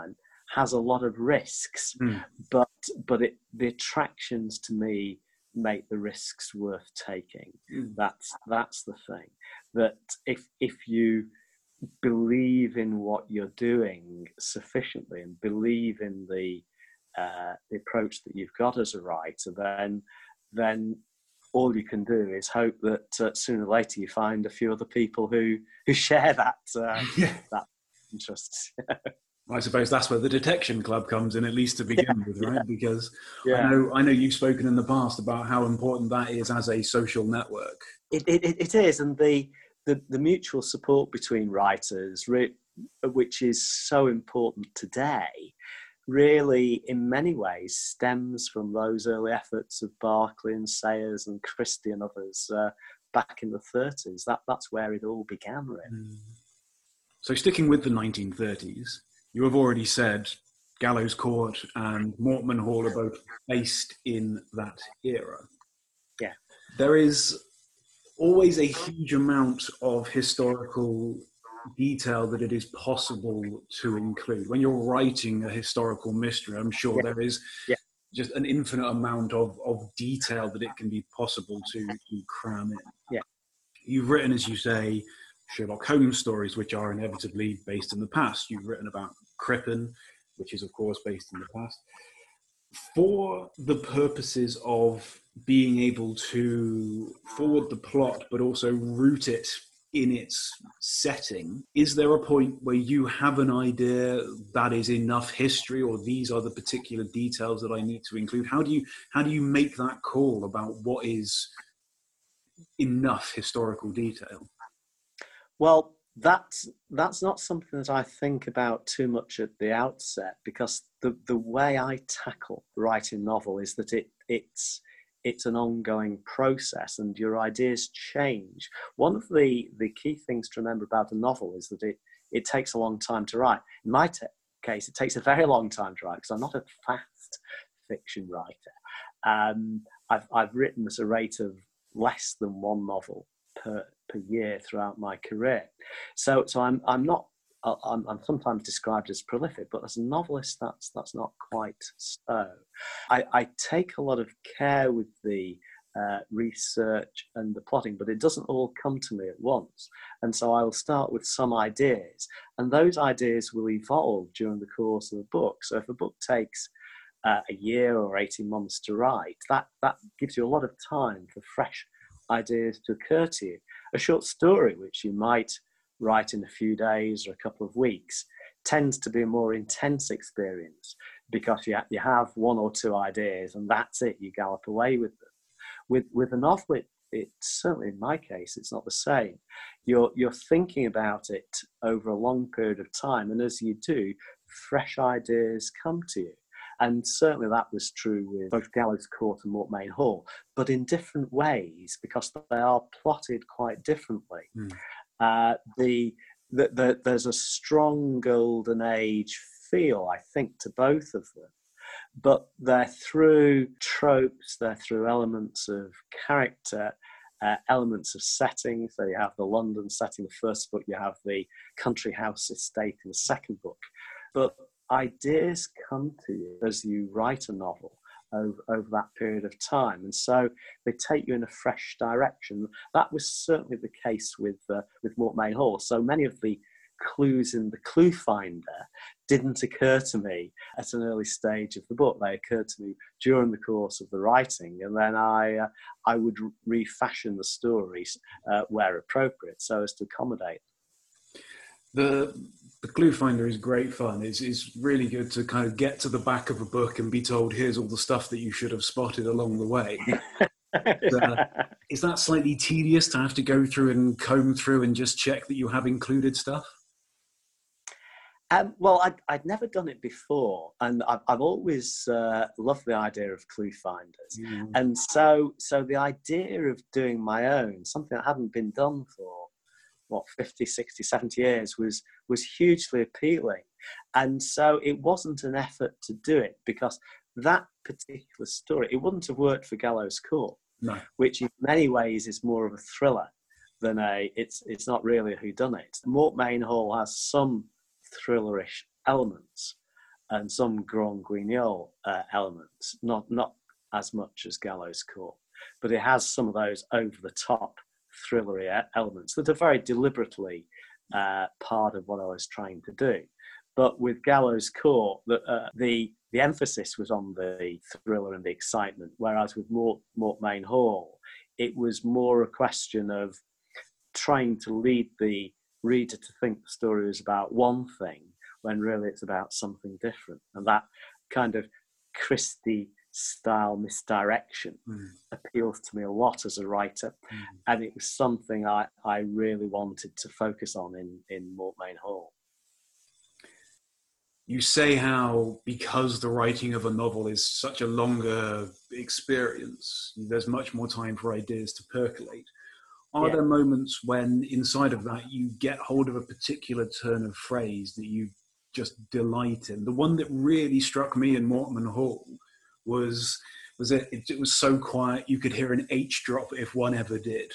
has a lot of risks, but the attractions to me make the risks worth taking. That's the thing. That if you believe in what you're doing sufficiently and believe in the approach that you've got as a writer, then all you can do is hope that sooner or later you find a few other people who share that that interest. I suppose that's where the Detection Club comes in, at least to begin with, right? Because yeah. I know you've spoken in the past about how important that is as a social network. It is, and the mutual support between writers, which is so important today, really in many ways stems from those early efforts of Barclay and Sayers and Christie and others back in the 30s. That's where it all began, really. So sticking with the 1930s, you have already said Gallows Court and Mortmain Hall are both based in that era. Yeah. There is always a huge amount of historical detail that it is possible to include. When you're writing a historical mystery, I'm sure there is just an infinite amount of detail that it can be possible to cram in. Yeah. You've written, as you say, Sherlock Holmes stories, which are inevitably based in the past. You've written about Crippen, which is, of course, based in the past. For the purposes of being able to forward the plot, but also root it in its setting, is there a point where you have an idea that is enough history, or these are the particular details that I need to include? How do you make that call about what is enough historical detail? Well, that's not something that I think about too much at the outset, because the way I tackle writing novel is that it's an ongoing process and your ideas change. One of the key things to remember about a novel is that it takes a long time to write. In my case, it takes a very long time to write because I'm not a fast fiction writer. I've written at a rate of less than one novel per year throughout my career. So I'm sometimes described as prolific, but as a novelist, that's not quite so. I take a lot of care with the research and the plotting, but it doesn't all come to me at once. And so I will start with some ideas, and those ideas will evolve during the course of the book. So if a book takes a year or 18 months to write, that gives you a lot of time for fresh ideas to occur to you. A short story, which you might write in a few days or a couple of weeks, tends to be a more intense experience because you have one or two ideas and that's it, you gallop away with them. With a novel, it certainly in my case, it's not the same. You're thinking about it over a long period of time, and as you do, fresh ideas come to you. And certainly that was true with both Gallows Court and Mortmain Hall, but in different ways because they are plotted quite differently. There's a strong golden age feel, I think, to both of them, but they're through tropes, they're through elements of character, elements of setting. So you have the London setting, the first book, you have the country house estate in the second book. But ideas come to you as you write a novel over that period of time, and so they take you in a fresh direction. That was certainly the case with Mortmain Hall. So many of the clues in the clue finder didn't occur to me at an early stage of the book. They occurred to me during the course of the writing, and then I would refashion the stories where appropriate so as to accommodate. The clue finder is great fun. It's really good to kind of get to the back of a book and be told, here's all the stuff that you should have spotted along the way. Is that slightly tedious to have to go through and comb through and just check that you have included stuff? Well, I'd never done it before, and I've always loved the idea of clue finders. And so the idea of doing my own, something that hadn't been done for 50, 60, 70 years was hugely appealing. And so it wasn't an effort to do it, because that particular story, it wouldn't have worked for Gallows Court, which in many ways is more of a thriller than it's not really a whodunit. Mortmain Hall has some thrillerish elements, and some Grand Guignol elements, not as much as Gallows Court, but it has some of those over-the-top thrillery elements that are very deliberately part of what I was trying to do. But with Gallows Court, the emphasis was on the thriller and the excitement, whereas with Mortmain Hall, it was more a question of trying to lead the reader to think the story is about one thing when really it's about something different. And that kind of Christie style misdirection appeals to me a lot as a writer. And it was something I really wanted to focus on in Mortmain Hall. You say how, because the writing of a novel is such a longer experience, there's much more time for ideas to percolate. Are there moments when inside of that you get hold of a particular turn of phrase that you just delight in? The one that really struck me in Mortmain Hall was it was so quiet you could hear an H drop if one ever did,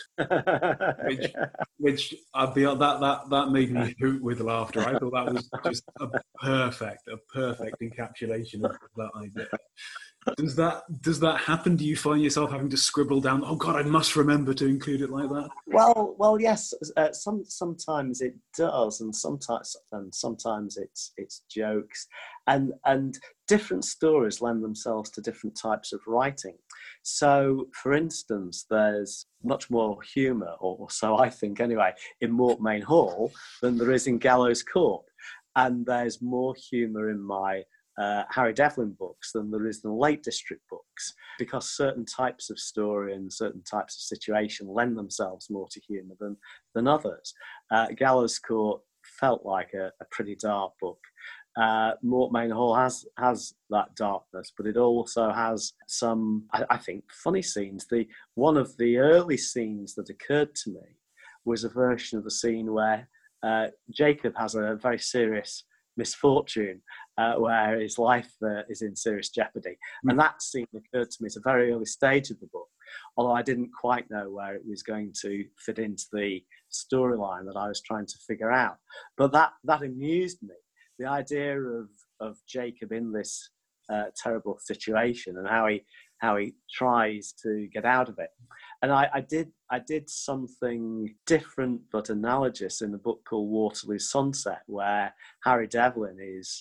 which I'd be that made me hoot with laughter. I thought that was just a perfect encapsulation of that idea. Does that happen? Do you find yourself having to scribble down, oh God, I must remember to include it like that? Well, yes. Sometimes it does, and sometimes it's jokes, and different stories lend themselves to different types of writing. So, for instance, there's much more humour, or so I think anyway, in Mortmain Hall than there is in Gallows Court, and there's more humour in my Harry Devlin books than there is in the Lake District books, because certain types of story and certain types of situation lend themselves more to humour than others. Gallows Court felt like a pretty dark book. Mortmain Hall has that darkness, but it also has some, I think, funny scenes. One of the early scenes that occurred to me was a version of the scene where Jacob has a very serious misfortune where his life is in serious jeopardy. And that scene occurred to me at a very early stage of the book, although I didn't quite know where it was going to fit into the storyline that I was trying to figure out. But that amused me, the idea of Jacob in this terrible situation and how he tries to get out of it. And I did something different but analogous in a book called Waterloo Sunset, where Harry Devlin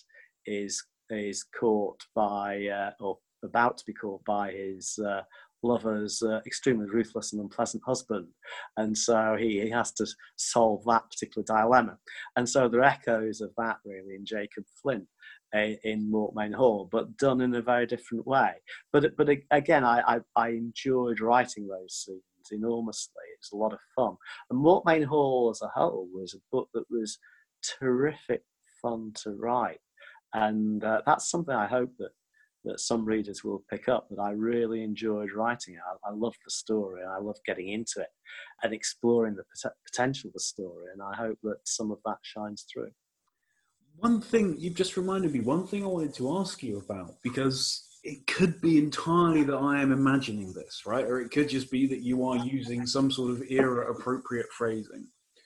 is caught by or about to be caught by his lover's extremely ruthless and unpleasant husband, and so he has to solve that particular dilemma. And so there are echoes of that really in Jacob Flint in Mortmain Hall, but done in a very different way. But again, I enjoyed writing those scenes enormously. It was a lot of fun. And Mortmain Hall as a whole was a book that was terrific fun to write, and that's something I hope that some readers will pick up, that I really enjoyed writing it. I love the story, and I love getting into it and exploring the potential of the story, and I hope that some of that shines through. One thing, you've just reminded me, one thing I wanted to ask you about, because it could be entirely that I am imagining this, right? Or it could just be that you are using some sort of era-appropriate phrasing.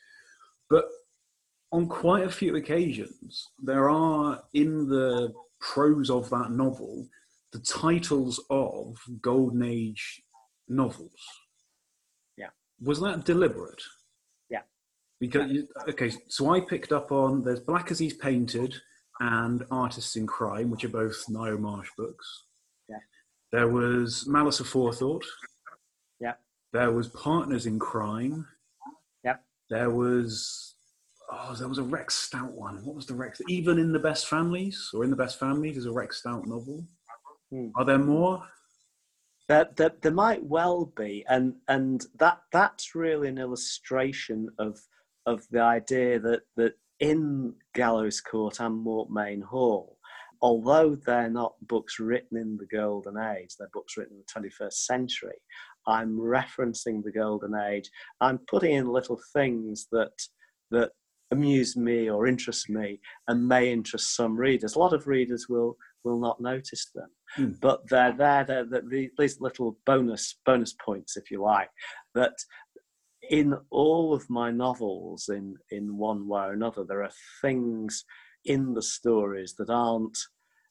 But on quite a few occasions, there are, in the prose of that novel, the titles of Golden Age novels. Yeah. Was that deliberate? Yeah. Because, okay, so I picked up on, there's Black as He's Painted and Artists in Crime, which are both Ngaio Marsh books. Yeah. There was Malice Aforethought. Yeah. There was Partners in Crime. Yeah. There was a Rex Stout one. What was the Rex? Even in the Best Families, or in the Best Families, is a Rex Stout novel. Are there more? There might well be, and that's really an illustration of the idea that in Gallows Court and Mortmain Hall, although they're not books written in the Golden Age, they're books written in the 21st century, I'm referencing the Golden Age. I'm putting in little things that amuse me or interest me and may interest some readers. A lot of readers will not notice them, but they're there. These little bonus points, if you like, that in all of my novels, in one way or another, there are things in the stories that aren't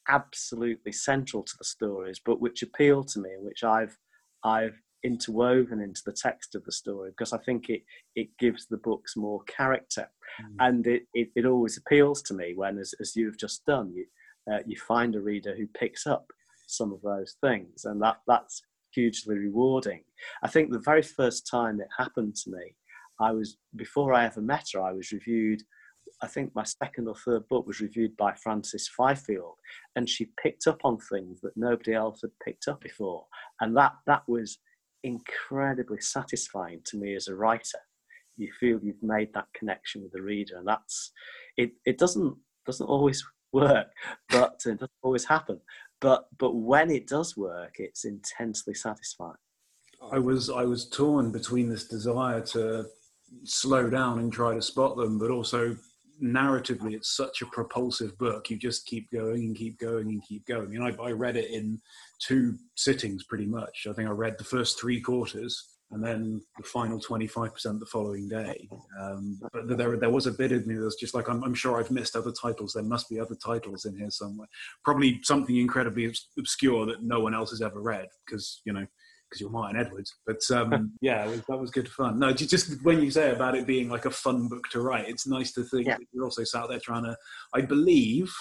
absolutely central to the stories, but which appeal to me and which I've interwoven into the text of the story, because I think it gives the books more character. And it always appeals to me when, as you've just done, you find a reader who picks up some of those things, and that's hugely rewarding. I think the very first time it happened to me, before I ever met her, I was reviewed. I think my second or third book was reviewed by Frances Fifield, and she picked up on things that nobody else had picked up before, and that was incredibly satisfying to me as a writer. You feel you've made that connection with the reader, and that's it. It doesn't always work, but it doesn't always happen. But when it does work, it's intensely satisfying. I was torn between this desire to slow down and try to spot them, but also narratively, it's such a propulsive book. You just keep going and keep going and keep going. I mean, I read it in 2 sittings pretty much. I think I read the first 3 quarters and then the final 25% the following day. But there was a bit of me that was just like, I'm sure I've missed other titles. There must be other titles in here somewhere. Probably something incredibly obscure that no one else has ever read, because you're Martin Edwards. But yeah, that was good fun. No, just when you say about it being like a fun book to write, it's nice to think that you're also sat there trying to, I believe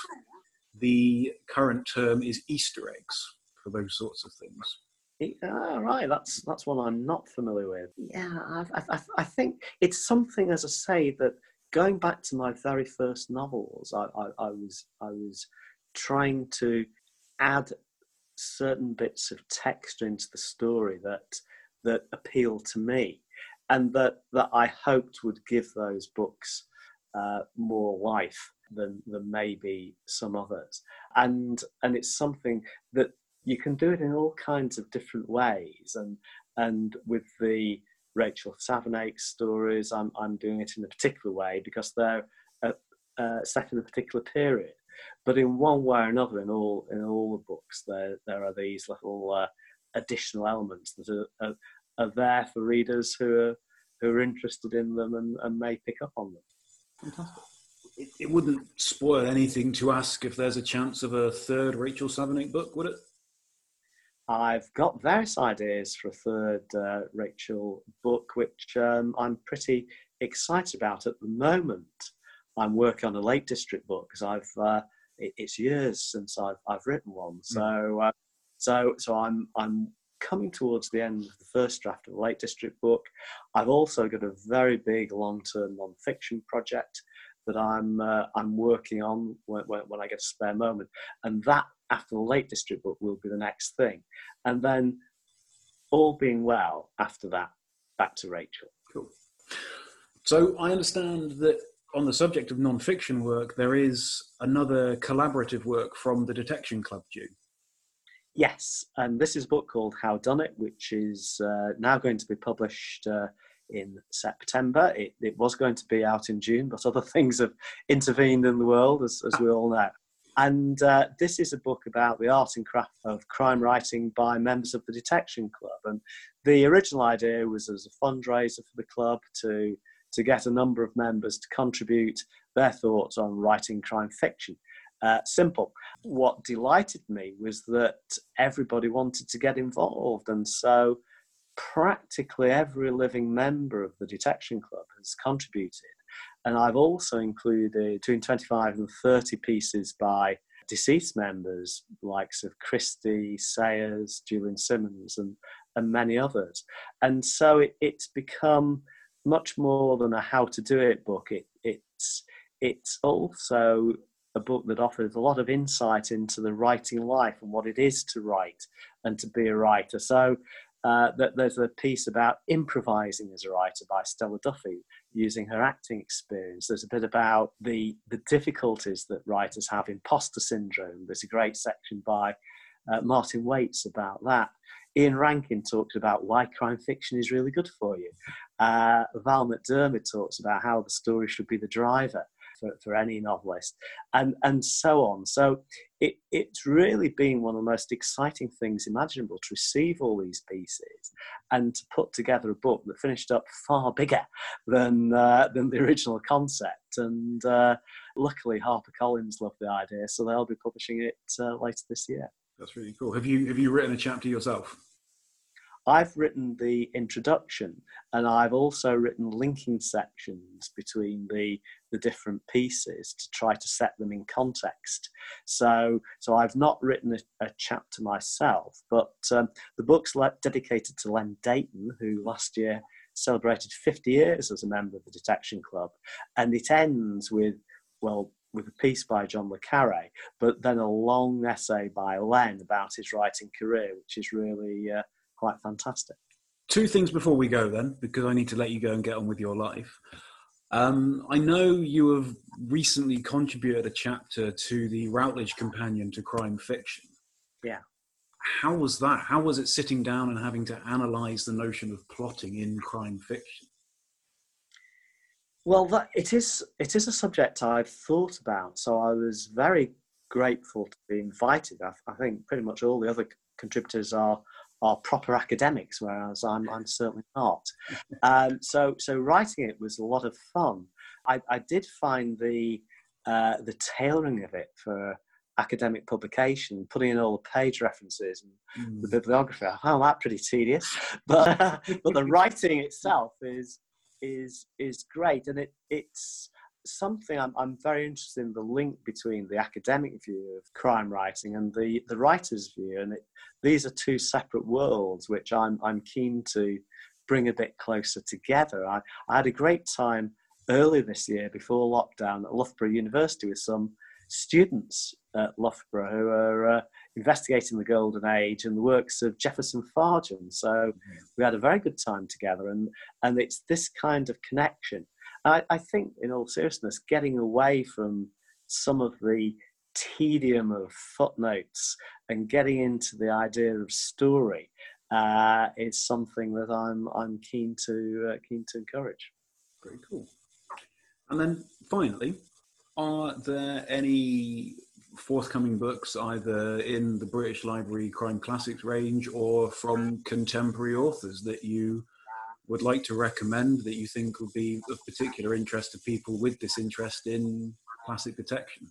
the current term is Easter eggs for those sorts of things. Right, that's one I'm not familiar with. Yeah, I think it's something, as I say, that going back to my very first novels, I was trying to add certain bits of texture into the story that appealed to me, and that I hoped would give those books more life than maybe some others. And it's something that you can do it in all kinds of different ways. And with the Rachel Savanake stories, I'm doing it in a particular way because they're set in a particular period. But in one way or another, in all the books, there are these little additional elements that are there for readers who are interested in them and may pick up on them. Fantastic. It wouldn't spoil anything to ask if there's a chance of a third Rachel Savanake book, would it? I've got various ideas for a third Rachel book, which I'm pretty excited about at the moment. I'm working on a Lake District book because it's years since I've written one. So I'm coming towards the end of the first draft of the Lake District book. I've also got a very big long-term non-fiction project that I'm working on when I get a spare moment, and that after the Lake District book will be the next thing, and then all being well after that, back to Rachel. Cool. So I understand that on the subject of non-fiction work, there is another collaborative work from the Detection Club due. Yes, and this is a book called How Done It, which is now going to be published in September. It was going to be out in June, but other things have intervened in the world, as we all know. And this is a book about the art and craft of crime writing by members of the Detection Club. And the original idea was as a fundraiser for the club to get a number of members to contribute their thoughts on writing crime fiction. Simple. What delighted me was that everybody wanted to get involved, and so practically every living member of the Detection Club has contributed. And I've also included between 25 and 30 pieces by deceased members, likes of Christie, Sayers, Julian Simmons, and many others. And so it's become much more than a how-to-do-it book. It's also a book that offers a lot of insight into the writing life and what it is to write and to be a writer. So there's a piece about improvising as a writer by Stella Duffy, using her acting experience. There's a bit about the difficulties that writers have, imposter syndrome. There's a great section by Martin Waits about that. Ian Rankin talks about why crime fiction is really good for you. Val McDermid talks about how the story should be the driver for any novelist, and so on. So it's really been one of the most exciting things imaginable to receive all these pieces and to put together a book that finished up far bigger than the original concept. And luckily HarperCollins loved the idea, so they'll be publishing it later this year. That's really cool. Have you written a chapter yourself? I've written the introduction, and I've also written linking sections between the different pieces to try to set them in context. So I've not written a chapter myself, but the book's dedicated to Len Deighton, who last year celebrated 50 years as a member of the Detection Club, and it ends with a piece by John le Carré, but then a long essay by Len about his writing career, which is really quite fantastic. Two things before we go then, because I need to let you go and get on with your life. I know you have recently contributed a chapter to the Routledge Companion to Crime Fiction. Yeah. How was that? How was it sitting down and having to analyse the notion of plotting in crime fiction? Well, it is a subject I've thought about, so I was very grateful to be invited. I think pretty much all the other contributors are proper academics, whereas I'm certainly not. So writing it was a lot of fun. I did find the tailoring of it for academic publication, putting in all the page references and the bibliography, I found that pretty tedious. But the writing itself is great, and it's something I'm very interested in, the link between the academic view of crime writing and the writer's view, and these are two separate worlds which I'm keen to bring a bit closer together. I had a great time earlier this year before lockdown at Loughborough University with some students at Loughborough who are investigating the Golden Age and the works of Jefferson Farjeon. So we had a very good time together, and it's this kind of connection. I think, in all seriousness, getting away from some of the tedium of footnotes and getting into the idea of story is something that I'm keen to encourage. Very cool. And then finally, are there any forthcoming books either in the British Library Crime Classics range or from contemporary authors that you would like to recommend that you think would be of particular interest to people with this interest in classic detection?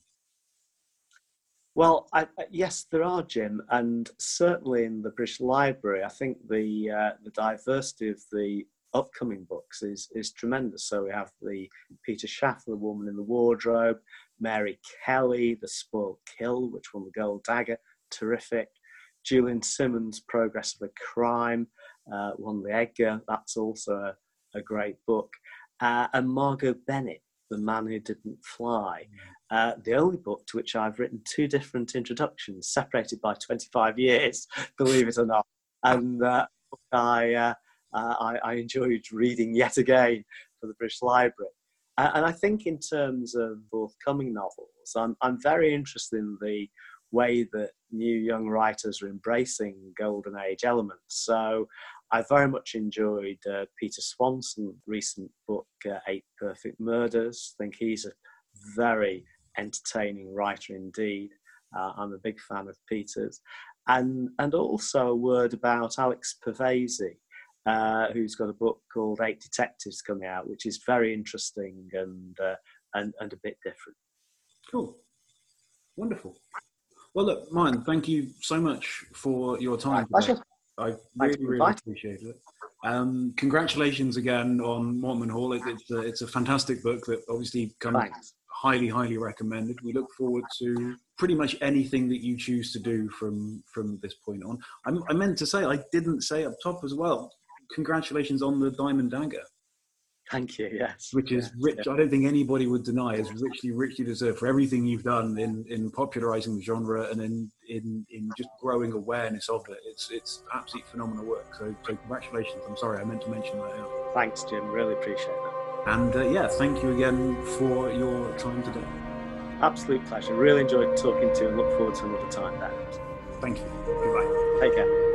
Well, yes, there are, Jim, and certainly in the British Library, I think the diversity of the upcoming books is tremendous. So we have the Peter Schaff, The Woman in the Wardrobe, Mary Kelly, The Spoiled Kill, which won the Gold Dagger, terrific. Julian Simmons' Progress of a Crime, won the Edgar, that's also a great book. And Margot Bennett, The Man Who Didn't Fly, the only book to which I've written two different introductions, separated by 25 years, believe it or not. And I enjoyed reading yet again for the British Library. And I think in terms of forthcoming novels, I'm very interested in the way that new young writers are embracing Golden Age elements. So I very much enjoyed Peter Swanson's recent book, 8 Perfect Murders. I think he's a very entertaining writer indeed. I'm a big fan of Peter's. And also a word about Alex Pavese, who's got a book called 8 Detectives coming out, which is very interesting and a bit different. Cool. Wonderful. Well, look, Martin, thank you so much for your time today. I really appreciate it. Congratulations again on Mortimer Hall. It's a fantastic book that obviously comes highly, highly recommended. We look forward to pretty much anything that you choose to do from this point on. I meant to say, I didn't say up top as well, congratulations on the Diamond Dagger. Thank you, yes. Which is rich. Yeah. I don't think anybody would deny is richly deserved for everything you've done in popularising the genre and in just growing awareness of it. It's absolutely phenomenal work. So congratulations. I'm sorry, I meant to mention that out. Thanks, Jim. Really appreciate that. And thank you again for your time today. Absolute pleasure. Really enjoyed talking to you and look forward to another time there. Thank you. Goodbye. Take care.